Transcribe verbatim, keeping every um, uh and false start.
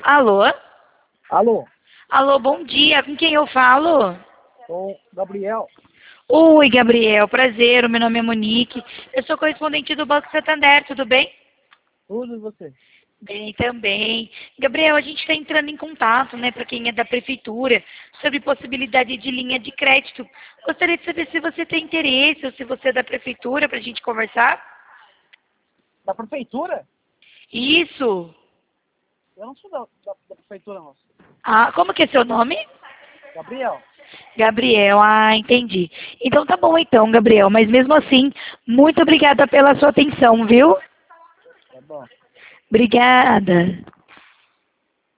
Alô? Alô, Alô, bom dia. Com quem eu falo? sou o Gabriel. Oi, Gabriel. Prazer. O meu nome é Monique. Eu sou correspondente do Banco Santander. Tudo bem? Tudo e você? Bem, também. Gabriel, a gente está entrando em contato, né, para quem é da prefeitura, sobre possibilidade de linha de crédito. Gostaria de saber se você tem interesse ou se você é da prefeitura para a gente conversar. Da prefeitura? Isso. Eu não sou da, da, da prefeitura, não. Ah, como que é seu nome? Gabriel, Gabriel, ah, entendi. Então tá bom então, Gabriel, mas mesmo assim, muito obrigada pela sua atenção, viu? tá bom. Obrigada.